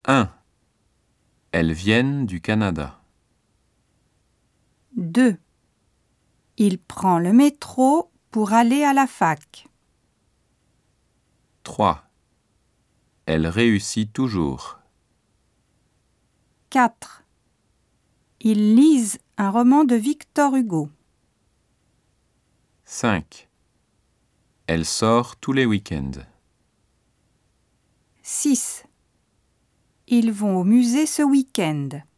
1. Elles viennent du Canada. 2. Il prend le métro pour aller à la fac. 3. Elle réussit toujours. 4. Ils lisent un roman de Victor Hugo. 5. Elle sort tous les week-ends. 6. Ils vont au musée ce week-end.